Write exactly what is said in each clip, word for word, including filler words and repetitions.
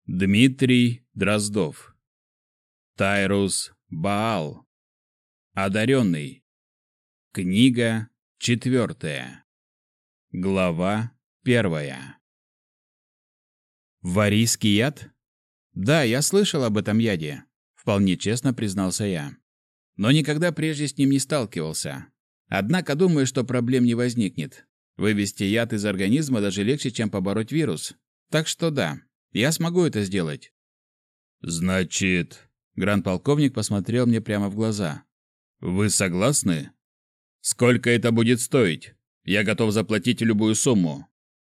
Дмитрий Дроздов. Тайрус Баал. Одаренный. Книга четвертая. Глава первая. Варийский яд? Да, я слышал об этом яде, вполне честно признался я. Но никогда прежде с ним не сталкивался. Однако думаю, что проблем не возникнет. Вывести яд из организма даже легче, чем побороть вирус. Так что да, я смогу это сделать. Значит, гранд-полковник посмотрел мне прямо в глаза. Вы согласны? Сколько это будет стоить? Я готов заплатить любую сумму.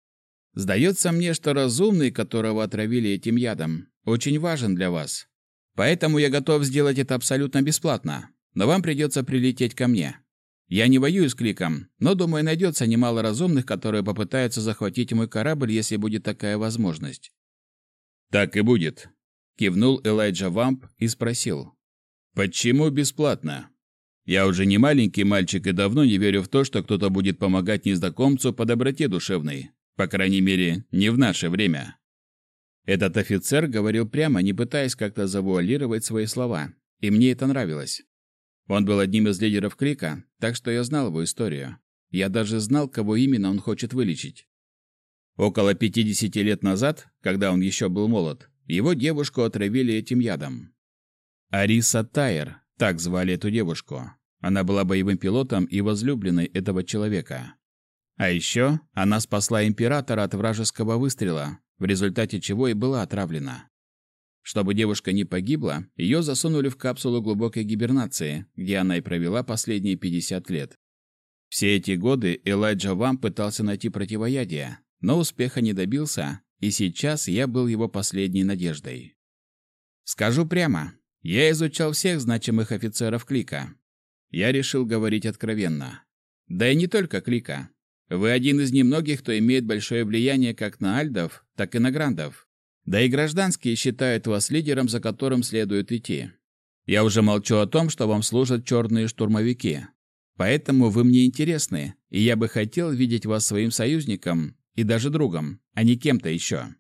Сдается мне, что разумный, которого отравили этим ядом, очень важен для вас. Поэтому я готов сделать это абсолютно бесплатно. Но вам придется прилететь ко мне. Я не воюю с Кликом, но, думаю, найдется немало разумных, которые попытаются захватить мой корабль, если будет такая возможность. Так и будет, кивнул Элайджа Вамп и спросил. Почему бесплатно? Я уже не маленький мальчик и давно не верю в то, что кто-то будет помогать незнакомцу по доброте душевной. По крайней мере, не в наше время. Этот офицер говорил прямо, не пытаясь как-то завуалировать свои слова, и мне это нравилось. Он был одним из лидеров Клика, так что я знал его историю. Я даже знал, кого именно он хочет вылечить. Около пятидесяти лет назад, когда он еще был молод, его девушку отравили этим ядом. Ариса Тайер, так звали эту девушку. Она была боевым пилотом и возлюбленной этого человека. А еще она спасла императора от вражеского выстрела, в результате чего и была отравлена. Чтобы девушка не погибла, ее засунули в капсулу глубокой гибернации, где она и провела последние пятьдесят лет. Все эти годы Элайджа Вамп пытался найти противоядие, но успеха не добился, и сейчас я был его последней надеждой. Скажу прямо, я изучал всех значимых офицеров Клика. Я решил говорить откровенно. Да и не только Клика. Вы один из немногих, кто имеет большое влияние как на альдов, так и на грандов. Да и гражданские считают вас лидером, за которым следует идти. Я уже молчу о том, что вам служат черные штурмовики. Поэтому вы мне интересны, и я бы хотел видеть вас своим союзником и даже другом, а не кем-то еще.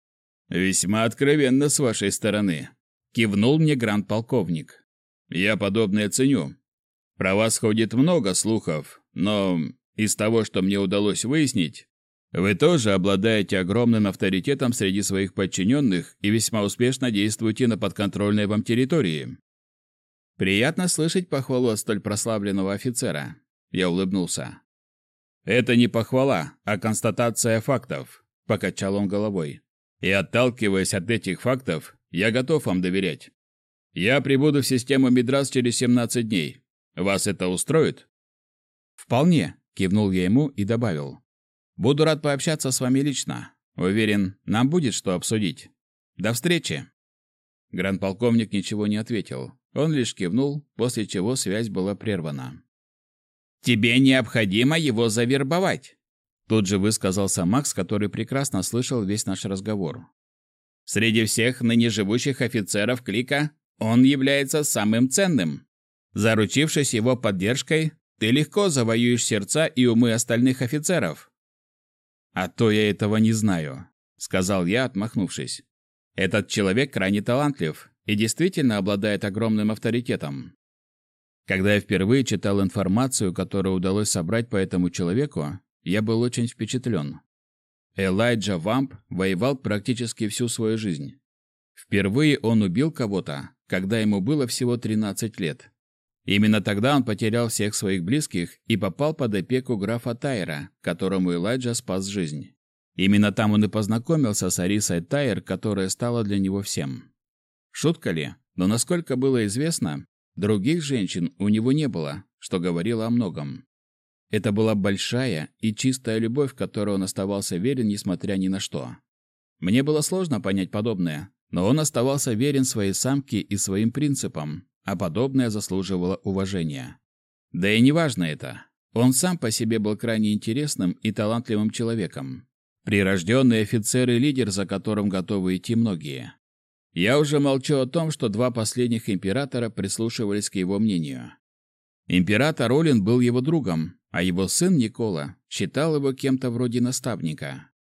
Весьма откровенно с вашей стороны, кивнул мне гранд-полковник. Я подобное ценю. Про вас ходит много слухов, но из того, что мне удалось выяснить, вы тоже обладаете огромным авторитетом среди своих подчиненных и весьма успешно действуете на подконтрольной вам территории. Приятно слышать похвалу от столь прославленного офицера. Я улыбнулся. Это не похвала, а констатация фактов, покачал он головой. И отталкиваясь от этих фактов, я готов вам доверять. Я прибуду в систему Мидрас через семнадцать дней. Вас это устроит? Вполне, кивнул я ему и добавил. Буду рад пообщаться с вами лично. Уверен, нам будет что обсудить. До встречи. Гранд-полковник ничего не ответил. Он лишь кивнул, после чего связь была прервана. Тебе необходимо его завербовать, тут же высказался Макс, который прекрасно слышал весь наш разговор. Среди всех ныне живущих офицеров Клика он является самым ценным. Заручившись его поддержкой, ты легко завоюешь сердца и умы остальных офицеров. «А то я этого не знаю», — сказал я, отмахнувшись. «Этот человек крайне талантлив и действительно обладает огромным авторитетом». Когда я впервые читал информацию, которую удалось собрать по этому человеку, я был очень впечатлен. Элайджа Вамп воевал практически всю свою жизнь. Впервые он убил кого-то, когда ему было всего тринадцать лет. Именно тогда он потерял всех своих близких и попал под опеку графа Тайера, которому Элайджа спас жизнь. Именно там он и познакомился с Арисой Тайер, которая стала для него всем. Шутка ли? Но насколько было известно, других женщин у него не было, что говорило о многом. Это была большая и чистая любовь, которой он оставался верен, несмотря ни на что. Мне было сложно понять подобное, но он оставался верен своей самке и своим принципам, а подобное заслуживало уважения. Да и неважно это. Он сам по себе был крайне интересным и талантливым человеком. Прирожденный офицер и лидер, за которым готовы идти многие. Я уже молчу о том, что два последних императора прислушивались к его мнению. Император Олин был его другом, а его сын Никола считал его кем-то вроде наставника.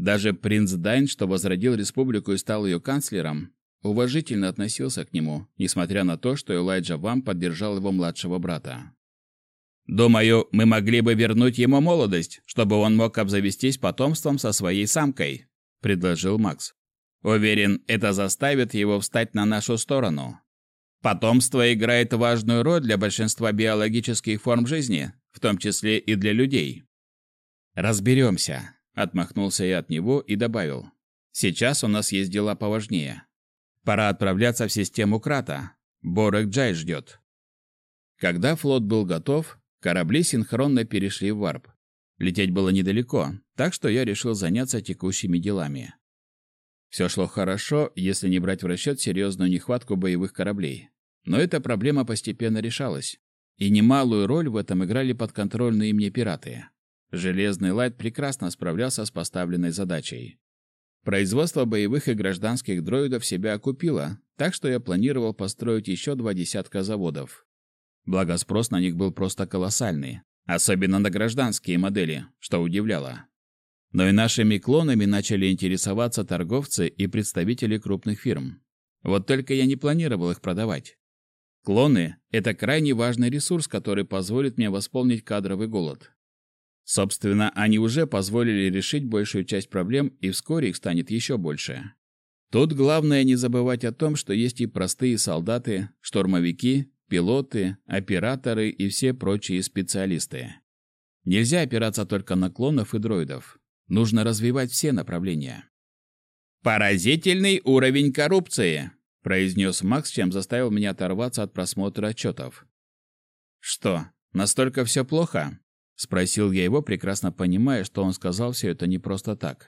Даже принц Дайн, что возродил республику и стал ее канцлером, уважительно относился к нему, несмотря на то, что Элайджа Вам поддержал его младшего брата. «Думаю, мы могли бы вернуть ему молодость, чтобы он мог обзавестись потомством со своей самкой», – предложил Макс. «Уверен, это заставит его встать на нашу сторону. Потомство играет важную роль для большинства биологических форм жизни, в том числе и для людей». «Разберемся», – отмахнулся я от него и добавил. «Сейчас у нас есть дела поважнее. Пора отправляться в систему Крата. Борек-Джай ждет». Когда флот был готов, корабли синхронно перешли в варп. Лететь было недалеко, так что я решил заняться текущими делами. Все шло хорошо, если не брать в расчет серьезную нехватку боевых кораблей. Но эта проблема постепенно решалась, и немалую роль в этом играли подконтрольные мне пираты. Железный Лайт прекрасно справлялся с поставленной задачей. Производство боевых и гражданских дроидов себя окупило, так что я планировал построить еще два десятка заводов. Благо спрос на них был просто колоссальный, особенно на гражданские модели, что удивляло. Но и нашими клонами начали интересоваться торговцы и представители крупных фирм. Вот только я не планировал их продавать. Клоны – это крайне важный ресурс, который позволит мне восполнить кадровый голод. Собственно, они уже позволили решить большую часть проблем, и вскоре их станет еще больше. Тут главное не забывать о том, что есть и простые солдаты, штурмовики, пилоты, операторы и все прочие специалисты. Нельзя опираться только на клонов и дроидов. Нужно развивать все направления. «Поразительный уровень коррупции», – произнес Макс, чем заставил меня оторваться от просмотра отчетов. «Что, настолько все плохо?» – спросил я его, прекрасно понимая, что он сказал все это не просто так.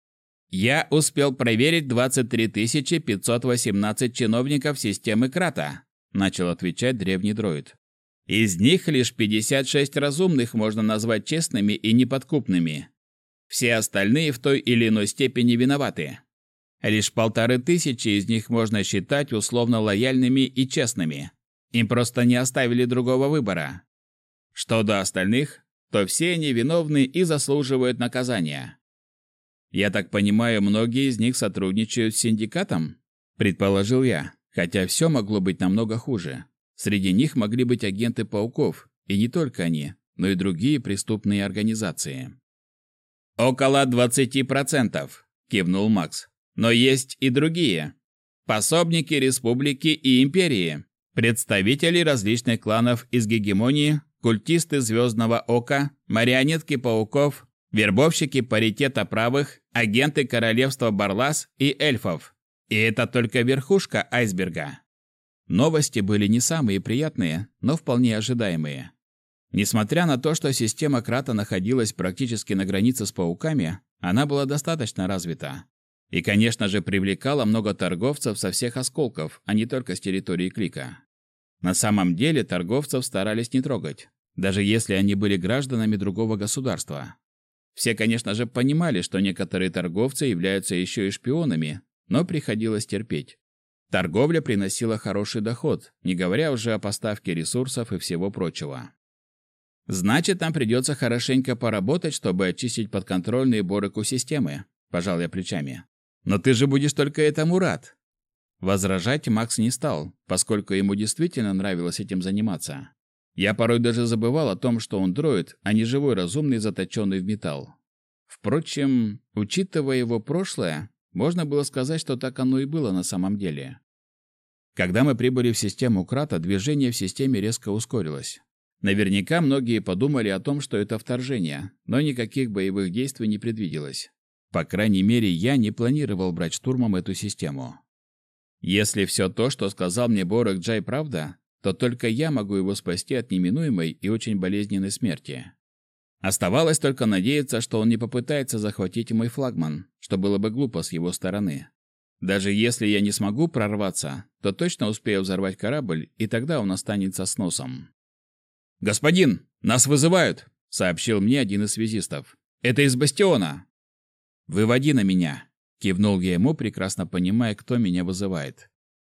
«Я успел проверить двадцать три тысячи пятьсот восемнадцать чиновников системы Крата», – начал отвечать древний дроид. «Из них лишь пятьдесят шесть разумных можно назвать честными и неподкупными. Все остальные в той или иной степени виноваты. Лишь полторы тысячи из них можно считать условно лояльными и честными. Им просто не оставили другого выбора. Что до остальных, то все они виновны и заслуживают наказания. Я так понимаю, многие из них сотрудничают с синдикатом?» – предположил я, хотя все могло быть намного хуже. Среди них могли быть агенты пауков, и не только они, но и другие преступные организации. «Около двадцати процентов», – кивнул Макс. «Но есть и другие. Пособники республики и империи, представители различных кланов из гегемонии, культисты Звездного Ока, марионетки пауков, вербовщики паритета правых, агенты королевства Барлас и эльфов. И это только верхушка айсберга». Новости были не самые приятные, но вполне ожидаемые. Несмотря на то, что система Крата находилась практически на границе с пауками, она была достаточно развита. И, конечно же, привлекала много торговцев со всех осколков, а не только с территории Клика. На самом деле торговцев старались не трогать, даже если они были гражданами другого государства. Все, конечно же, понимали, что некоторые торговцы являются еще и шпионами, но приходилось терпеть. Торговля приносила хороший доход, не говоря уже о поставке ресурсов и всего прочего. «Значит, нам придется хорошенько поработать, чтобы очистить подконтрольные Бореку системы», – пожал я плечами. «Но ты же будешь только этому рад». Возражать Макс не стал, поскольку ему действительно нравилось этим заниматься. Я порой даже забывал о том, что он дроид, а не живой разумный, заточенный в металл. Впрочем, учитывая его прошлое, можно было сказать, что так оно и было на самом деле. Когда мы прибыли в систему Крата, движение в системе резко ускорилось. Наверняка многие подумали о том, что это вторжение, но никаких боевых действий не предвиделось. По крайней мере, я не планировал брать штурмом эту систему. Если все то, что сказал мне Борек-Джай, правда, то только я могу его спасти от неминуемой и очень болезненной смерти. Оставалось только надеяться, что он не попытается захватить мой флагман, что было бы глупо с его стороны. Даже если я не смогу прорваться, то точно успею взорвать корабль, и тогда он останется с носом. «Господин, нас вызывают!» — сообщил мне один из связистов. «Это из бастиона!» «Выводи на меня!» — кивнул я ему, прекрасно понимая, кто меня вызывает.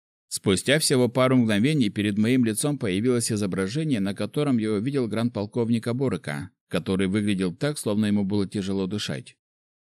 Спустя всего пару мгновений перед моим лицом появилось изображение, на котором я увидел гранд-полковника Борека, который выглядел так, словно ему было тяжело дышать.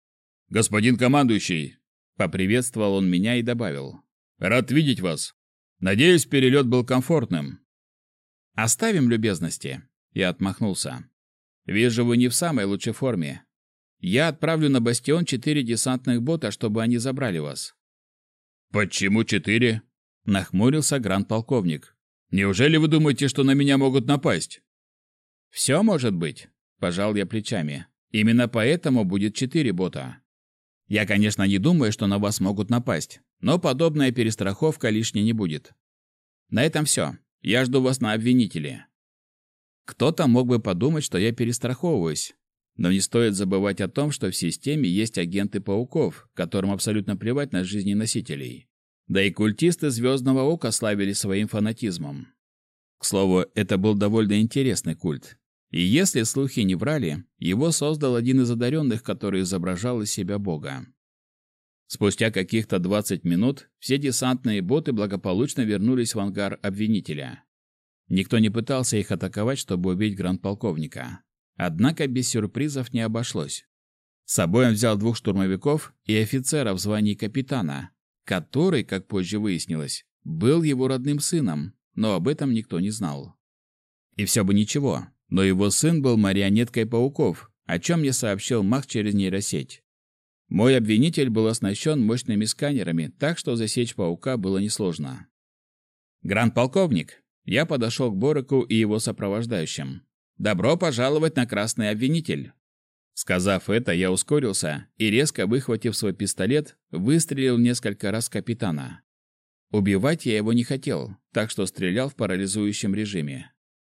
«Господин командующий!» Поприветствовал он меня и добавил. «Рад видеть вас. Надеюсь, перелет был комфортным». «Оставим любезности», — я отмахнулся. «Вижу, вы не в самой лучшей форме. Я отправлю на бастион четыре десантных бота, чтобы они забрали вас». «Почему четыре?» — нахмурился гранд-полковник. «Неужели вы думаете, что на меня могут напасть?» «Все может быть», — пожал я плечами. «Именно поэтому будет четыре бота. Я, конечно, не думаю, что на вас могут напасть, но подобная перестраховка лишней не будет. На этом все. Я жду вас на обвинителе». Кто-то мог бы подумать, что я перестраховываюсь, но не стоит забывать о том, что в системе есть агенты пауков, которым абсолютно плевать на жизни носителей. Да и культисты Звездного Ока славились своим фанатизмом. К слову, это был довольно интересный культ. И если слухи не врали, его создал один из одаренных, который изображал из себя бога. Спустя каких-то двадцать минут все десантные боты благополучно вернулись в ангар обвинителя. Никто не пытался их атаковать, чтобы убить гранд-полковника. Однако без сюрпризов не обошлось. С собой он взял двух штурмовиков и офицера в звании капитана, который, как позже выяснилось, был его родным сыном, но об этом никто не знал. И все бы ничего, но его сын был марионеткой пауков, о чем мне сообщил маг через нейросеть. Мой обвинитель был оснащен мощными сканерами, так что засечь паука было несложно. «Гранд-полковник!» Я подошел к Бораку и его сопровождающим. «Добро пожаловать на Красный Обвинитель!» Сказав это, я ускорился и, резко выхватив свой пистолет, выстрелил несколько раз в капитана. Убивать я его не хотел, так что стрелял в парализующем режиме.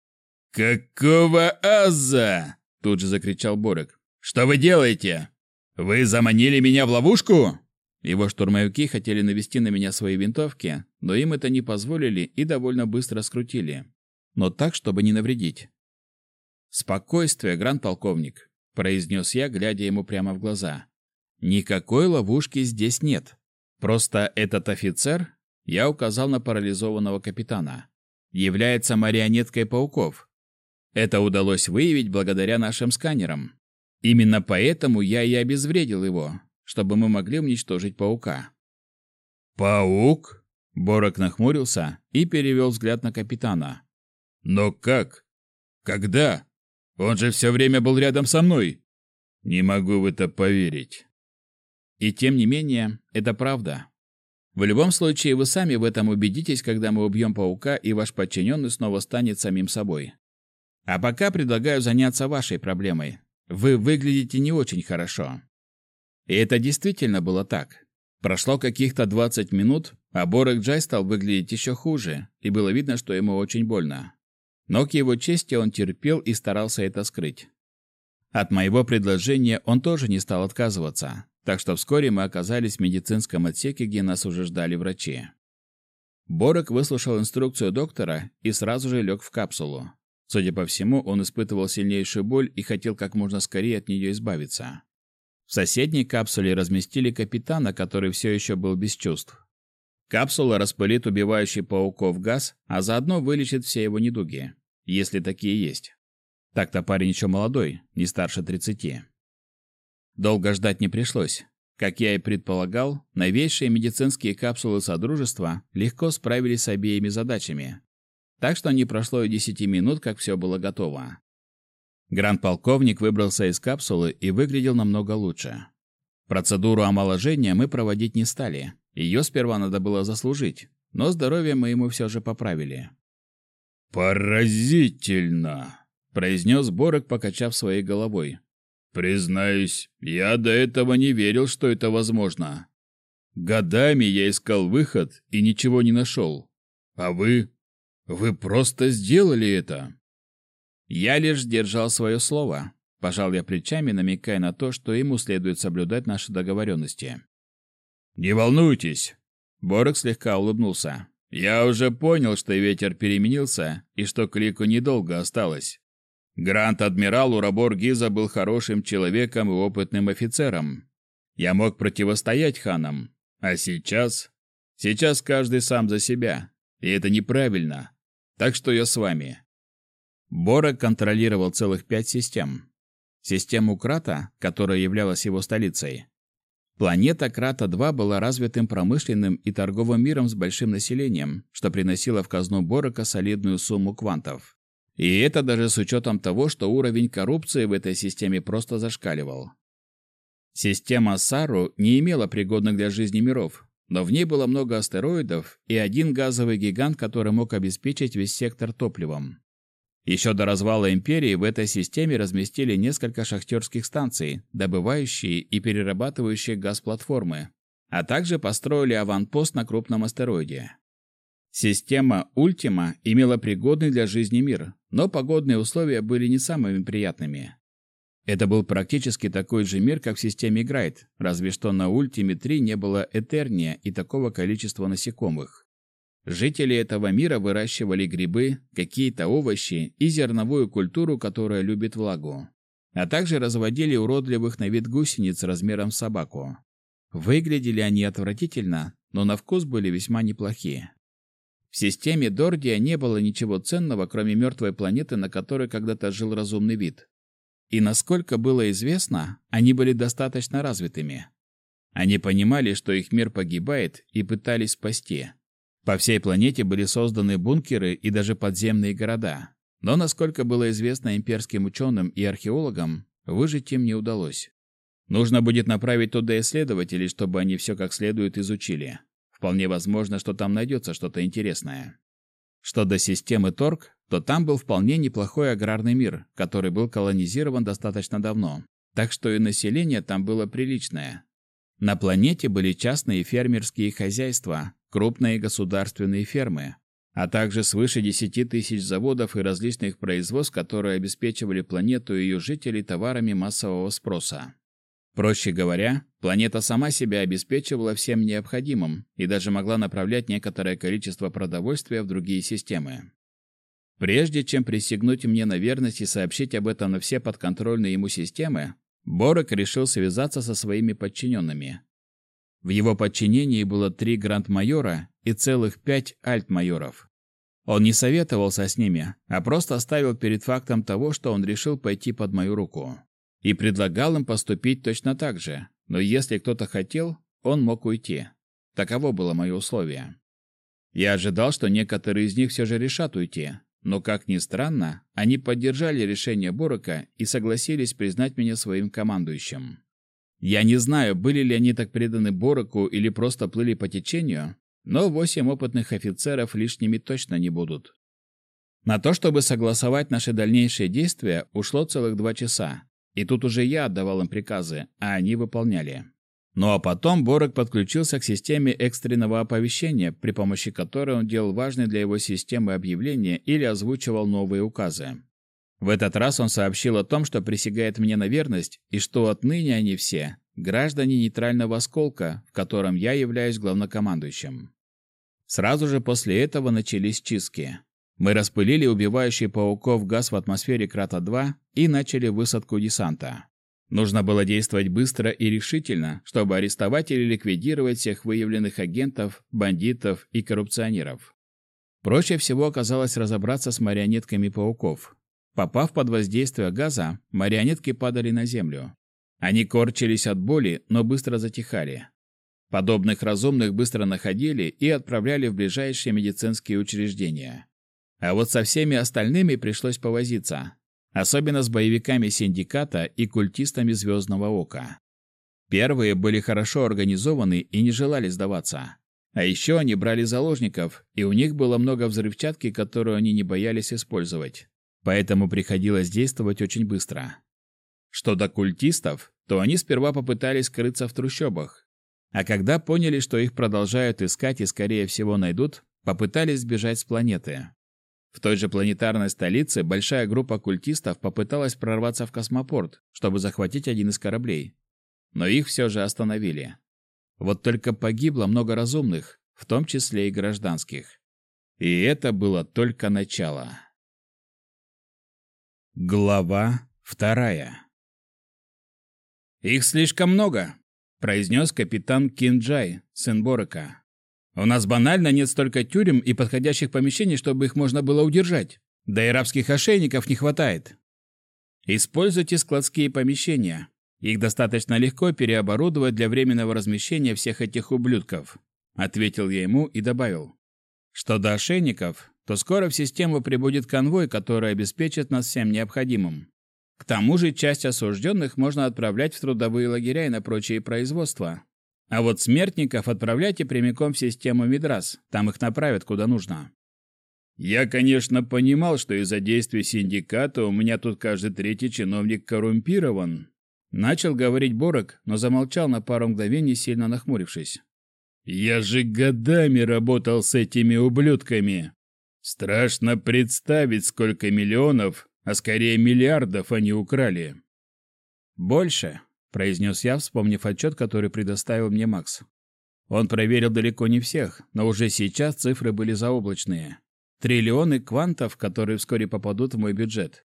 «Какого аза?» – тут же закричал Борек. «Что вы делаете? Вы заманили меня в ловушку?» Его штурмовики хотели навести на меня свои винтовки, но им это не позволили и довольно быстро скрутили. Но так, чтобы не навредить. «Спокойствие, гранд-полковник», – произнес я, глядя ему прямо в глаза. «Никакой ловушки здесь нет. Просто этот офицер, я указал на парализованного капитана, является марионеткой пауков. Это удалось выявить благодаря нашим сканерам. Именно поэтому я и обезвредил его, чтобы мы могли уничтожить паука». «Паук?» – Борок нахмурился и перевел взгляд на капитана. «Но как? Когда? Он же все время был рядом со мной. Не могу в это поверить». И тем не менее, это правда. В любом случае, вы сами в этом убедитесь, когда мы убьем паука, и ваш подчиненный снова станет самим собой. А пока предлагаю заняться вашей проблемой. Вы выглядите не очень хорошо. И это действительно было так. Прошло каких-то двадцать минут, а Борек Джай стал выглядеть еще хуже, и было видно, что ему очень больно. Но к его чести он терпел и старался это скрыть. От моего предложения он тоже не стал отказываться, так что вскоре мы оказались в медицинском отсеке, где нас уже ждали врачи. Борек выслушал инструкцию доктора и сразу же лег в капсулу. Судя по всему, он испытывал сильнейшую боль и хотел как можно скорее от нее избавиться. В соседней капсуле разместили капитана, который все еще был без чувств. Капсула распылит убивающий пауков газ, а заодно вылечит все его недуги, если такие есть. Так-то парень еще молодой, не старше тридцати. Долго ждать не пришлось. Как я и предполагал, новейшие медицинские капсулы Содружества легко справились с обеими задачами. Так что не прошло и десяти минут, как все было готово. Гранд-полковник выбрался из капсулы и выглядел намного лучше. Процедуру омоложения мы проводить не стали. Ее сперва надо было заслужить, но здоровье мы ему все же поправили. «Поразительно!» – произнес Борек, покачав своей головой. «Признаюсь, я до этого не верил, что это возможно. Годами я искал выход и ничего не нашел. А вы... вы просто сделали это!» «Я лишь сдержал свое слово», – пожал я плечами, намекая на то, что ему следует соблюдать наши договоренности. «Не волнуйтесь», – Борек слегка улыбнулся. «Я уже понял, что ветер переменился и что Клику недолго осталось. Гранд-адмирал Урабор Гиза был хорошим человеком и опытным офицером. Я мог противостоять ханам, а сейчас... Сейчас каждый сам за себя, и это неправильно. Так что я с вами». Борек контролировал целых пять систем. Систему Крата, которая являлась его столицей, Планета Крата-два была развитым промышленным и торговым миром с большим населением, что приносило в казну Борока солидную сумму квантов. И это даже с учетом того, что уровень коррупции в этой системе просто зашкаливал. Система Сару не имела пригодных для жизни миров, но в ней было много астероидов и один газовый гигант, который мог обеспечить весь сектор топливом. Еще до развала империи в этой системе разместили несколько шахтерских станций, добывающие и перерабатывающие газ-платформы, а также построили аванпост на крупном астероиде. Система Ультима имела пригодный для жизни мир, но погодные условия были не самыми приятными. Это был практически такой же мир, как в системе Грайт, разве что на Ультиме три не было Этерния и такого количества насекомых. Жители этого мира выращивали грибы, какие-то овощи и зерновую культуру, которая любит влагу, а также разводили уродливых на вид гусениц размером с собаку. Выглядели они отвратительно, но на вкус были весьма неплохие. В системе Дордия не было ничего ценного, кроме мертвой планеты, на которой когда-то жил разумный вид. И насколько было известно, они были достаточно развитыми. Они понимали, что их мир погибает, и пытались спасти. По всей планете были созданы бункеры и даже подземные города. Но, насколько было известно имперским ученым и археологам, выжить им не удалось. Нужно будет направить туда исследователей, чтобы они все как следует изучили. Вполне возможно, что там найдется что-то интересное. Что до системы Торг, то там был вполне неплохой аграрный мир, который был колонизирован достаточно давно. Так что и население там было приличное. На планете были частные фермерские хозяйства, крупные государственные фермы, а также свыше десяти тысяч заводов и различных производств, которые обеспечивали планету и ее жителей товарами массового спроса. Проще говоря, планета сама себя обеспечивала всем необходимым и даже могла направлять некоторое количество продовольствия в другие системы. Прежде чем присягнуть мне на верность и сообщить об этом на все подконтрольные ему системы, Борок решил связаться со своими подчиненными. В его подчинении было три гранд-майора и целых пять альт-майоров. Он не советовался с ними, а просто ставил перед фактом того, что он решил пойти под мою руку. И предлагал им поступить точно так же, но если кто-то хотел, он мог уйти. Таково было мое условие. Я ожидал, что некоторые из них все же решат уйти, но, как ни странно, они поддержали решение Борока и согласились признать меня своим командующим. Я не знаю, были ли они так преданы Бороку или просто плыли по течению, но восемь опытных офицеров лишними точно не будут. На то, чтобы согласовать наши дальнейшие действия, ушло целых два часа. И тут уже я отдавал им приказы, а они выполняли. Ну а потом Борок подключился к системе экстренного оповещения, при помощи которой он делал важные для его системы объявления или озвучивал новые указы. В этот раз он сообщил о том, что присягает мне на верность, и что отныне они все – граждане нейтрального осколка, в котором я являюсь главнокомандующим. Сразу же после этого начались чистки. Мы распылили убивающий пауков газ в атмосфере Крата-два и начали высадку десанта. Нужно было действовать быстро и решительно, чтобы арестовать или ликвидировать всех выявленных агентов, бандитов и коррупционеров. Проще всего оказалось разобраться с марионетками пауков. Попав под воздействие газа, марионетки падали на землю. Они корчились от боли, но быстро затихали. Подобных разумных быстро находили и отправляли в ближайшие медицинские учреждения. А вот со всеми остальными пришлось повозиться, особенно с боевиками Синдиката и культистами Звездного Ока. Первые были хорошо организованы и не желали сдаваться. А еще они брали заложников, и у них было много взрывчатки, которую они не боялись использовать. Поэтому приходилось действовать очень быстро. Что до культистов, то они сперва попытались скрыться в трущобах, а когда поняли, что их продолжают искать и, скорее всего, найдут, попытались сбежать с планеты. В той же планетарной столице большая группа культистов попыталась прорваться в космопорт, чтобы захватить один из кораблей. Но их все же остановили. Вот только погибло много разумных, в том числе и гражданских. И это было только начало. Глава вторая. «Их слишком много», — произнес капитан Кинджай, сын Борока. «У нас банально нет столько тюрем и подходящих помещений, чтобы их можно было удержать. Да и рабских ошейников не хватает. Используйте складские помещения. Их достаточно легко переоборудовать для временного размещения всех этих ублюдков», — ответил я ему и добавил. «Что до ошейников, то скоро в систему прибудет конвой, который обеспечит нас всем необходимым. К тому же часть осужденных можно отправлять в трудовые лагеря и на прочие производства. А вот смертников отправляйте прямиком в систему Мидрас, там их направят куда нужно». Я, конечно, понимал, что из-за действий синдиката у меня тут каждый третий чиновник коррумпирован. Начал говорить Борок, но замолчал на пару мгновений, сильно нахмурившись. Я же годами работал с этими ублюдками. Страшно представить, сколько миллионов, а скорее миллиардов они украли. «Больше», — произнес я, вспомнив отчет, который предоставил мне Макс. Он проверил далеко не всех, но уже сейчас цифры были заоблачные. Триллионы квантов, которые вскоре попадут в мой бюджет.